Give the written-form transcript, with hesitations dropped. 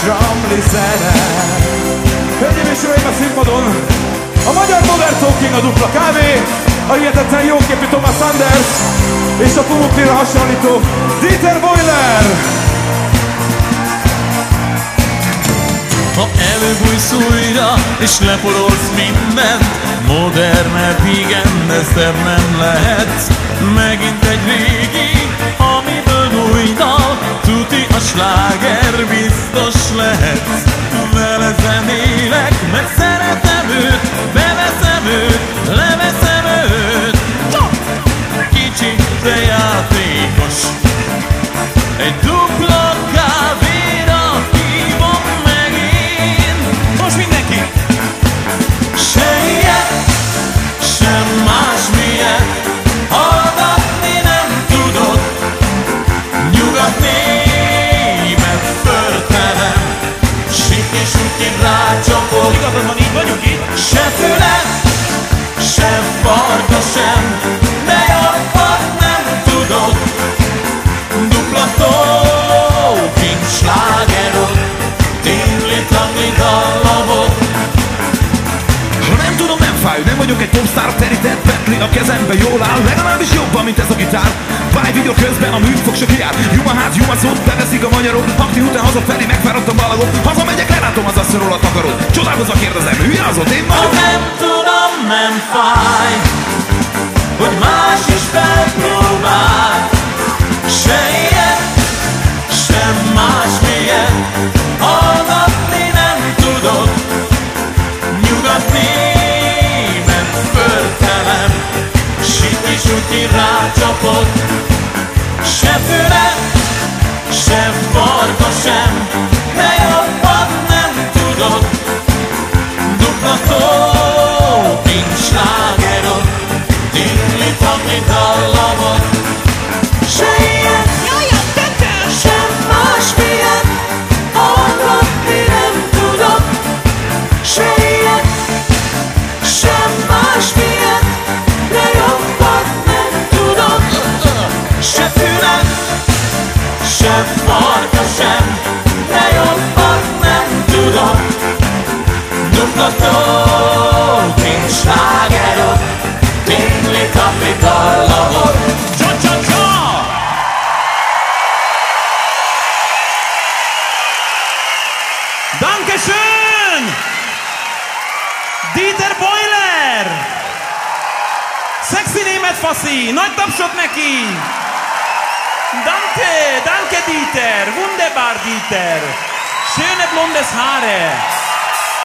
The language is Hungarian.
Ramli zene. Hölgyeim és uraim, a színpadon a magyar Modern Talking, a Dupla Kávé, a hihetetlen jóképű Thomas Anders és a Pumuklira hasonlító Dieter Boiler. Ha előbújsz újra és leporolsz mindent, modernebb, igen, de szebb nem lehet. Megint egy régi, amiből új dal, tuti a sláger biztos lehet. Vele zenélek, meg szeretem őt, beveszem őt, leveszem őt. Kicsi, de játékos, egy dupla kávéra hívom meg én. Most mindenki! Se ilyet, sem másmilyet, hallgatni nem tudod. Nyugat német förtelem, siki-suki rácsapod. Igazad van, így vagyunk itt. Se fület, se farka sem, de jobbat nem tudod. Dupla talking slágerod, tingli-tangli dallamod. Ha nem tudom, nem fáj, nem vagyok egy popstar, terített Bentley a kezembe jól áll. Legalábbis jobban, mint ez a gitár. Báj videó közben a műfog se kiáll. Juma hát, juma szót, beveszik a magyarok. Akti után hazafelé megfáradt a balagok. Hazamegyek, lelátom az asszonyról a takarót. Csodálkozva kérdezem, hülye az ott, én Ha vagyok. nem tudom, nem fáj, hogy más is felpróbál. Se ilyet, sem másmilyet, hallgatni nem tudod. Nyugat német förtelem, siki-suki rácsapod. Se fület, se farka sem, de jobban nem tudod. Dupla talking slágerod, tingli-tangli dallamod. Se ilyet, sem másmilyet, hallgatni nem tudod. Se ilyet, sem másmilyet, de jobban nem tudod. Se fület, se farka sem, de jobban nem tudod. Dupla talking slágerod, tingli-tangli dallamod. Csa-csa-csa! Dankeschön! Dieter Boiler! Sexy német faszi! Nagy tapsot neki! Danke, danke Dieter! Wunderbar Dieter! Schöne blondes Haare!